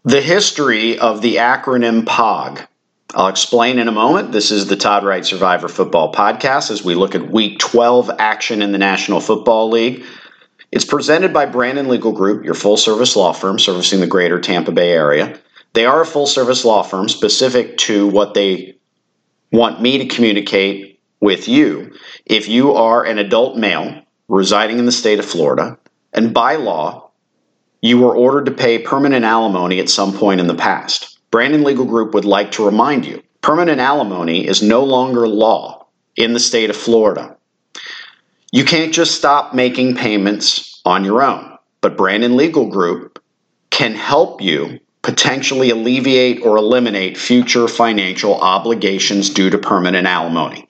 The history of the acronym POG. I'll explain in a moment. This is the Todd Wright Survivor Football Podcast as we look at Week 12 action in the National Football League. It's presented by Brandon Legal Group, your full-service law firm servicing the greater Tampa Bay area. They are a full-service law firm specific to what they want me to communicate with you. If you are an adult male residing in the state of Florida, and by law, you were ordered to pay permanent alimony at some point in the past, Brandon Legal Group would like to remind you, permanent alimony is no longer law in the state of Florida. You can't just stop making payments on your own, but Brandon Legal Group can help you potentially alleviate or eliminate future financial obligations due to permanent alimony.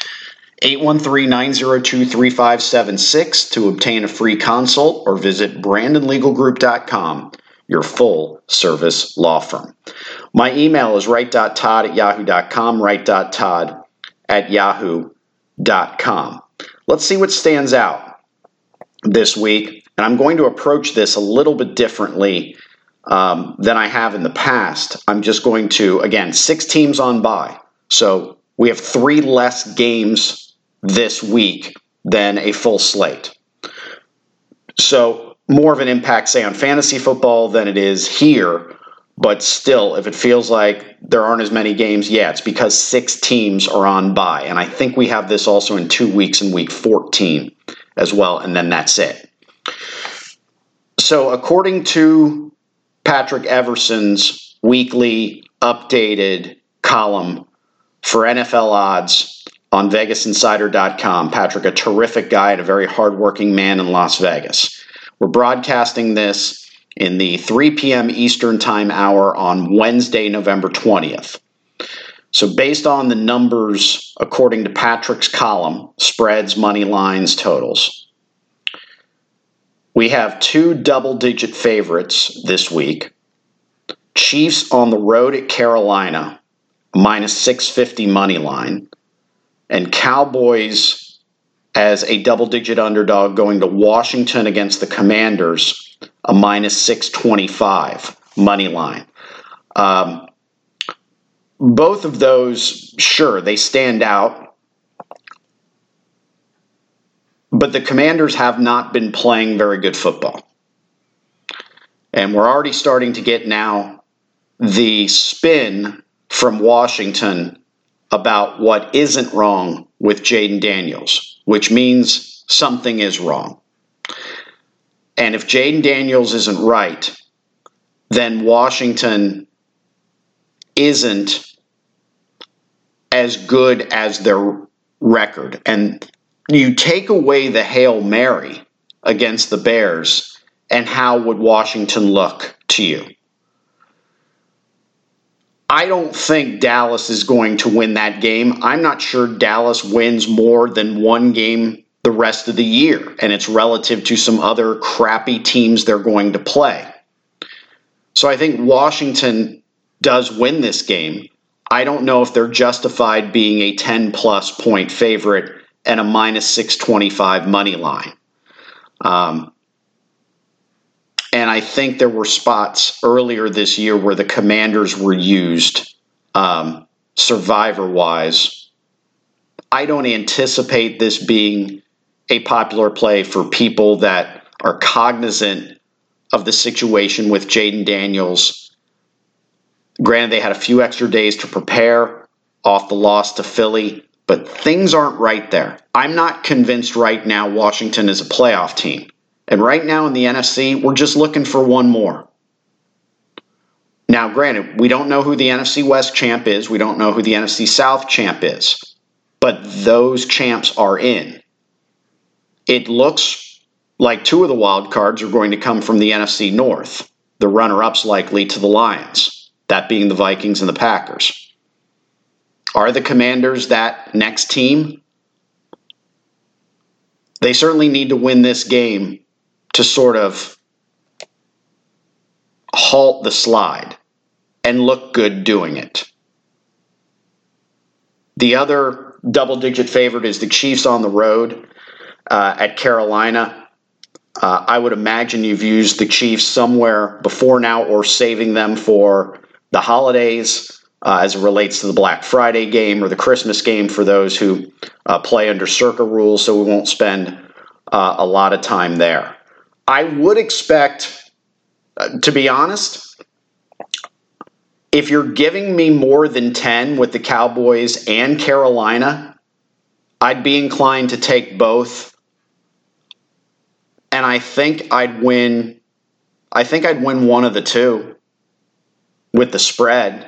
813-902-3576 to obtain a free consult or visit brandonlegalgroup.com, your full-service law firm. My email is wright.todd@yahoo.com, wright.todd@yahoo.com. Let's see what stands out this week, and I'm going to approach this a little bit differently than I have in the past. I'm just going to, again, 6 teams on bye, so we have 3 less games this week than a full slate. So more of an impact, say, on fantasy football than it is here. But still, if it feels like there aren't as many games, yeah, it's because 6 teams are on bye. And I think we have this also in 2 weeks in week 14 as well, and then that's it. So according to Patrick Everson's weekly updated column for NFL odds on VegasInsider.com. Patrick, a terrific guy and a very hardworking man in Las Vegas. We're broadcasting this in the 3 p.m. Eastern Time hour on Wednesday, November 20th. So based on the numbers, according to Patrick's column, spreads, money lines, totals, we have 2 double-digit favorites this week. Chiefs on the road at Carolina, minus 650 money line. And Cowboys as a double-digit underdog going to Washington against the Commanders, a minus 625 money line. Both of those, sure, they stand out. But the Commanders have not been playing very good football. And we're already starting to get now the spin from Washington about what isn't wrong with Jayden Daniels, which means something is wrong. And if Jayden Daniels isn't right, then Washington isn't as good as their record. And you take away the Hail Mary against the Bears, and how would Washington look to you? I don't think Dallas is going to win that game. I'm not sure Dallas wins more than 1 game the rest of the year, and it's relative to some other crappy teams they're going to play. So I think Washington does win this game. I don't know if they're justified being a 10-plus point favorite and a minus 625 money line. And I think there were spots earlier this year where the Commanders were used survivor-wise. I don't anticipate this being a popular play for people that are cognizant of the situation with Jayden Daniels. Granted, they had a few extra days to prepare off the loss to Philly, but things aren't right there. I'm not convinced right now Washington is a playoff team. And right now in the NFC, we're just looking for one more. Now, granted, we don't know who the NFC West champ is. We don't know who the NFC South champ is. But those champs are in. It looks like 2 of the wild cards are going to come from the NFC North. The runner-ups likely to the Lions, that being the Vikings and the Packers. Are the Commanders that next team? They certainly need to win this game to sort of halt the slide and look good doing it. The other double-digit favorite is the Chiefs on the road at Carolina. I would imagine you've used the Chiefs somewhere before now or saving them for the holidays as it relates to the Black Friday game or the Christmas game for those who play under Circa rules, so we won't spend a lot of time there. I would expect, to be honest, if you're giving me more than 10 with the Cowboys and Carolina, I'd be inclined to take both. And I think I'd win one of the two with the spread.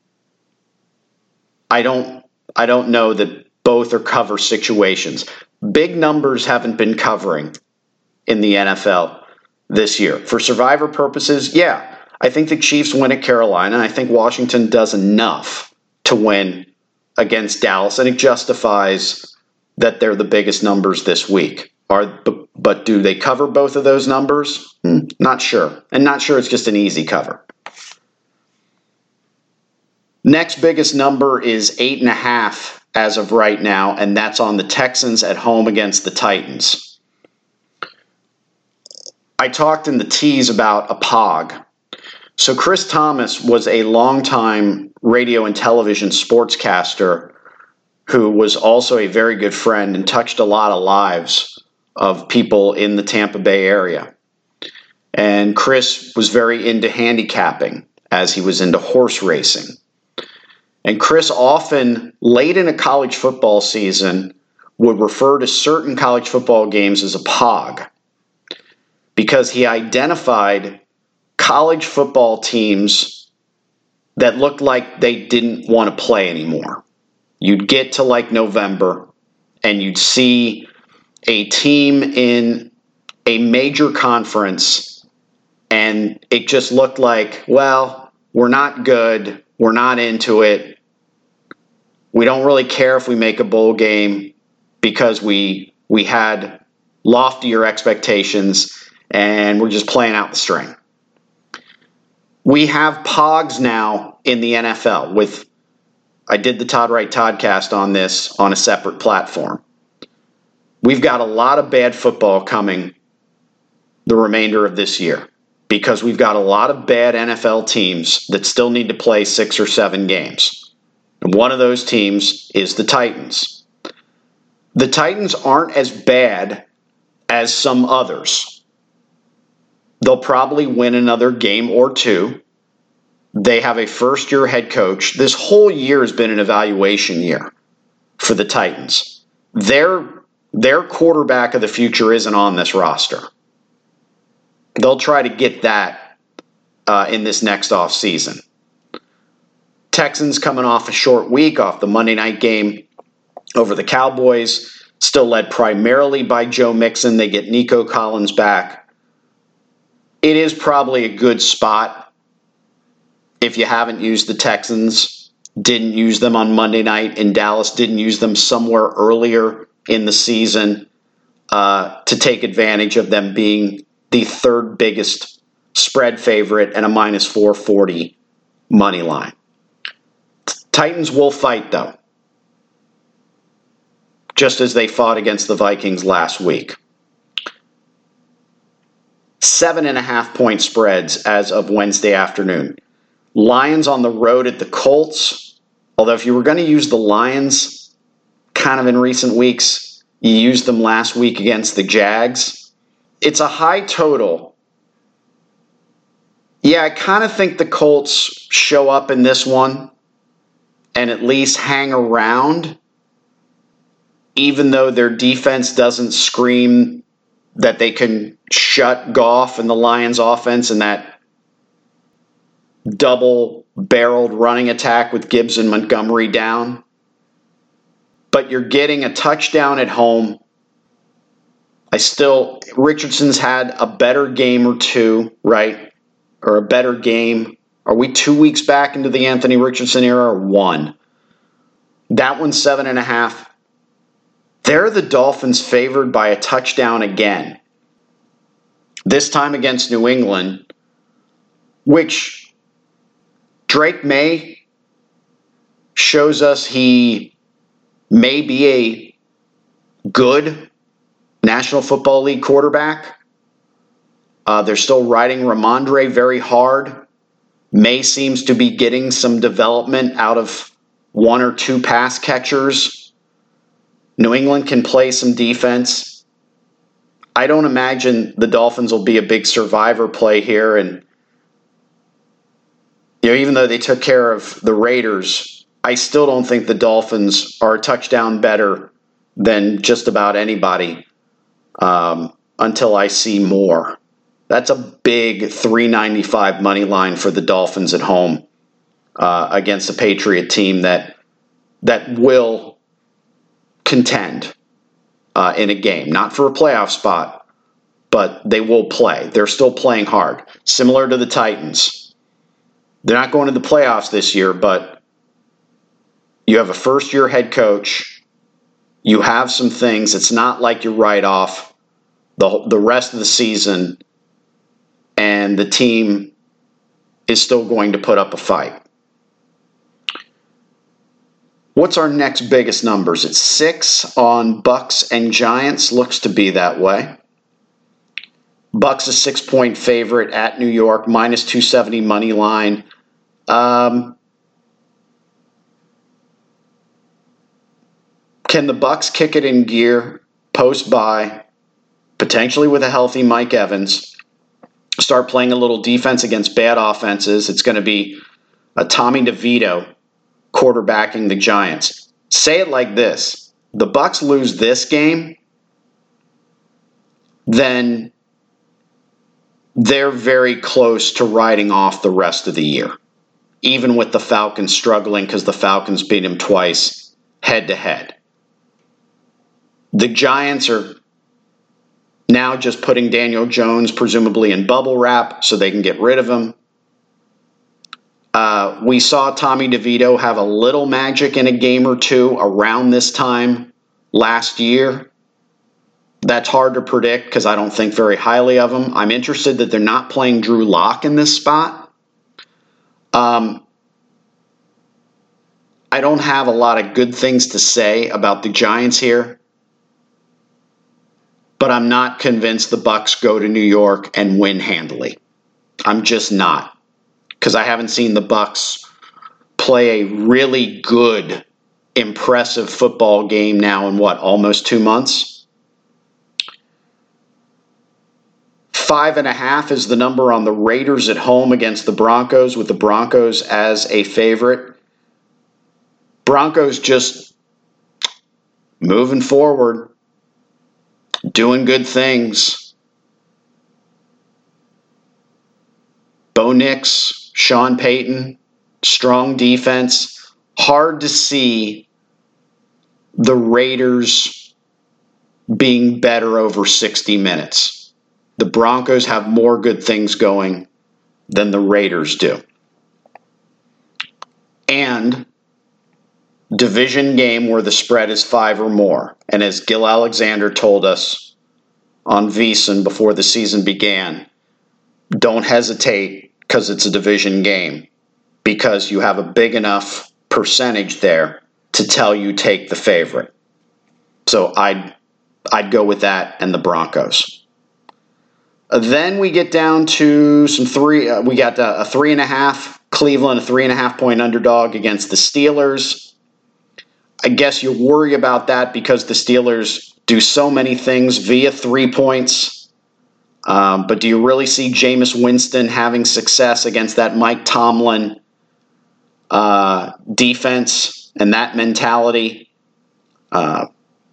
I don't know that both are cover situations. Big numbers haven't been covering in the NFL this year. For survivor purposes, yeah, I think the Chiefs win at Carolina. I think Washington does enough to win against Dallas, and it justifies that they're the biggest numbers this week. But do they cover both of those numbers? Not sure. And not sure it's just an easy cover. Next biggest number is 8.5 as of right now, and that's on the Texans at home against the Titans. I talked in the tease about a POG. So Chris Thomas was a longtime radio and television sportscaster who was also a very good friend and touched a lot of lives of people in the Tampa Bay area. And Chris was very into handicapping as he was into horse racing. And Chris often, late in a college football season, would refer to certain college football games as a POG because he identified college football teams that looked like they didn't want to play anymore. You'd get to like November and you'd see a team in a major conference and it just looked like, well, we're not good. We're not into it. We don't really care if we make a bowl game because we had loftier expectations and we're just playing out the string. We have POGs now in the NFL I did the Todd Wright Toddcast on this on a separate platform. We've got a lot of bad football coming the remainder of this year because we've got a lot of bad NFL teams that still need to play 6 or 7 games. And one of those teams is the Titans. The Titans aren't as bad as some others. They'll probably win another game or two. They have a first-year head coach. This whole year has been an evaluation year for the Titans. Their quarterback of the future isn't on this roster. They'll try to get that in this next offseason. Texans coming off a short week off the Monday night game over the Cowboys, still led primarily by Joe Mixon. They get Nico Collins back. It is probably a good spot if you haven't used the Texans, didn't use them on Monday night in Dallas, didn't use them somewhere earlier in the season to take advantage of them being the third biggest spread favorite and a minus 440 money line. Titans will fight, though, just as they fought against the Vikings last week. 7.5-point spreads as of Wednesday afternoon. Lions on the road at the Colts. Although if you were going to use the Lions kind of in recent weeks, you used them last week against the Jags. It's a high total. Yeah, I kind of think the Colts show up in this one and at least hang around, even though their defense doesn't scream that they can shut Goff and the Lions offense in that double-barreled running attack with Gibbs and Montgomery down. But you're getting a touchdown at home. Richardson's had a better game or two, right? Or a better game. Are we 2 weeks back into the Anthony Richardson era or 1? That one's 7.5. They're the Dolphins favored by a touchdown again. This time against New England, which Drake May shows us he may be a good National Football League quarterback. They're still riding Ramondre very hard. May seems to be getting some development out of one or two pass catchers. New England can play some defense. I don't imagine the Dolphins will be a big survivor play here. And even though they took care of the Raiders, I still don't think the Dolphins are a touchdown better than just about anybody until I see more. That's a big $3.95 money line for the Dolphins at home against a Patriot team that will contend in a game. Not for a playoff spot, but they will play. They're still playing hard. Similar to the Titans. They're not going to the playoffs this year, but you have a first-year head coach. You have some things. It's not like you write off the rest of the season and the team is still going to put up a fight. What's our next biggest numbers? It's 6 on Bucks and Giants. Looks to be that way. Bucks a 6-point favorite at New York, minus 270 money line. Can the Bucks kick it in gear, post bye, potentially with a healthy Mike Evans, start playing a little defense against bad offenses? It's going to be a Tommy DeVito quarterbacking the Giants. Say it like this: the Bucks lose this game, then they're very close to riding off the rest of the year, even with the Falcons struggling because the Falcons beat them twice head-to-head. The Giants are now just putting Daniel Jones presumably in bubble wrap so they can get rid of him. We saw Tommy DeVito have a little magic in a game or two around this time last year. That's hard to predict because I don't think very highly of him. I'm interested that they're not playing Drew Lock in this spot. I don't have a lot of good things to say about the Giants here, but I'm not convinced the Bucks go to New York and win handily. I'm just not, because I haven't seen the Bucks play a really good, impressive football game now in almost 2 months. 5.5 is the number on the Raiders at home against the Broncos, with the Broncos as a favorite. Broncos just moving forward, doing good things. Bo Nix, Sean Payton, strong defense. Hard to see the Raiders being better over 60 minutes. The Broncos have more good things going than the Raiders do. And division game where the spread is 5 or more. And as Gil Alexander told us on VSiN before the season began, don't hesitate because it's a division game, because you have a big enough percentage there to tell you take the favorite. So I'd go with that and the Broncos. Then we get down to some we got a 3.5, Cleveland, a 3.5 point underdog against the Steelers. I guess you worry about that because the Steelers do so many things via 3 points. But do you really see Jameis Winston having success against that Mike Tomlin defense and that mentality? The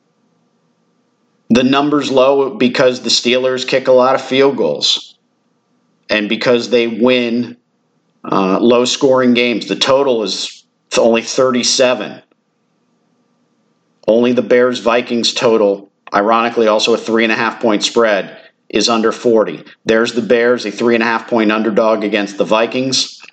number's low because the Steelers kick a lot of field goals and because they win low-scoring games. The total is only 37. Only the Bears-Vikings total, ironically also a 3.5-point spread, is under 40. There's the Bears, a 3.5-point underdog against the Vikings.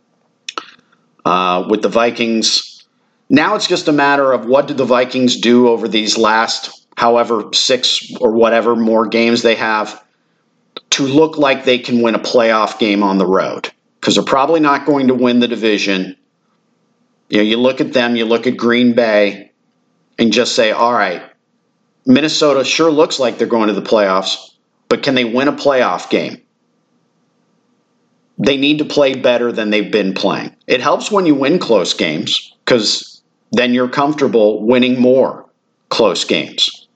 With the Vikings, now it's just a matter of what did the Vikings do over these last, however, 6 or whatever more games they have to look like they can win a playoff game on the road. Because they're probably not going to win the division. You look at them, you look at Green Bay, and just say, all right, Minnesota sure looks like they're going to the playoffs, but can they win a playoff game? they need to play better than they've been playing. It helps when you win close games because then you're comfortable winning more close games.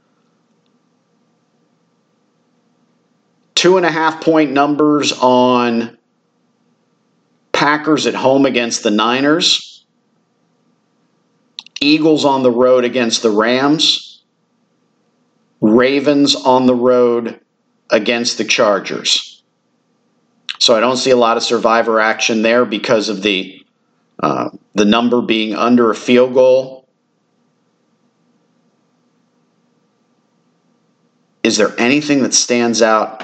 2.5-point numbers on Packers at home against the Niners. Eagles on the road against the Rams. Ravens on the road against the Chargers. So I don't see a lot of survivor action there because of the number being under a field goal. Is there anything that stands out?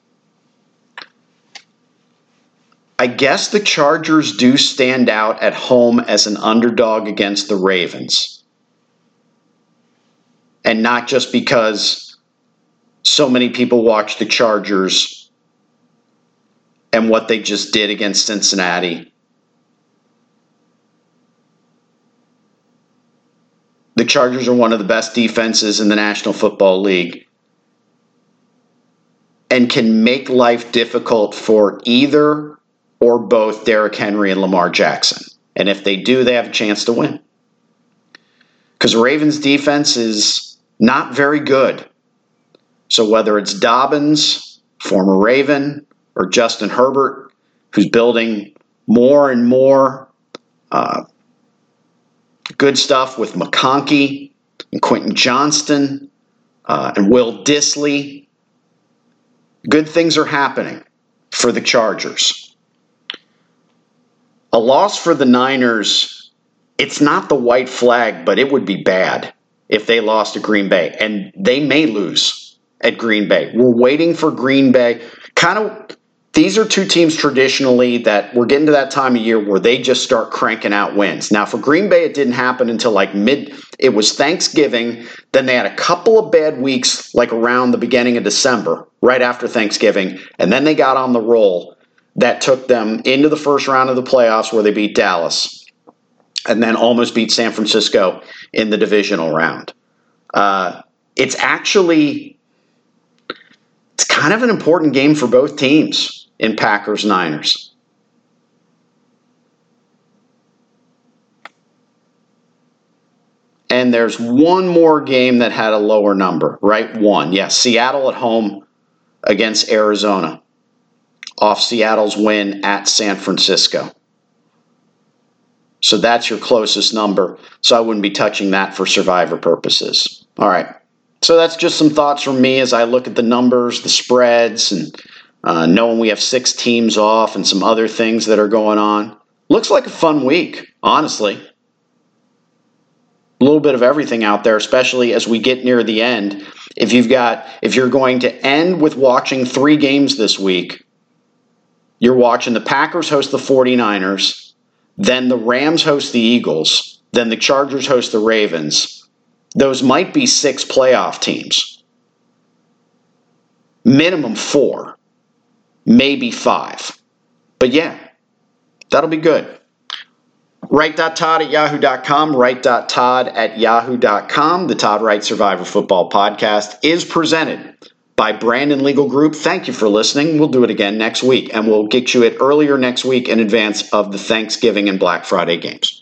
I guess the Chargers do stand out at home as an underdog against the Ravens. And not just because so many people watch the Chargers and what they just did against Cincinnati. The Chargers are one of the best defenses in the National Football League and can make life difficult for either or both Derrick Henry and Lamar Jackson. And if they do, they have a chance to win. Because Ravens defense is not very good. So whether it's Dobbins, former Raven, or Justin Herbert, who's building more and more good stuff with McConkey and Quentin Johnston and Will Dissly, good things are happening for the Chargers. A loss for the Niners, it's not the white flag, but it would be bad if they lost to Green Bay. And they may lose at Green Bay. We're waiting for Green Bay. These are two teams traditionally that we're getting to that time of year where they just start cranking out wins. Now, for Green Bay, it didn't happen until it was Thanksgiving. Then they had a couple of bad weeks, like around the beginning of December, right after Thanksgiving. And then they got on the roll that took them into the first round of the playoffs where they beat Dallas and then almost beat San Francisco in the divisional round. It's kind of an important game for both teams in Packers-Niners. And there's one more game that had a lower number, right? One. Yes, Seattle at home against Arizona, off Seattle's win at San Francisco. So that's your closest number. So I wouldn't be touching that for survivor purposes. All right. So that's just some thoughts from me as I look at the numbers, the spreads, and knowing we have 6 teams off and some other things that are going on. Looks like a fun week, honestly. A little bit of everything out there, especially as we get near the end. If you're going to end with watching 3 games this week, you're watching the Packers host the 49ers, then the Rams host the Eagles, then the Chargers host the Ravens. Those might be 6 playoff teams. Minimum 4, maybe 5. But yeah, that'll be good. Write.todd@yahoo.com, write.todd@yahoo.com. The Todd Wright Survivor Football Podcast is presented by Brandon Legal Group. Thank you for listening. We'll do it again next week, and we'll get you it earlier next week in advance of the Thanksgiving and Black Friday games.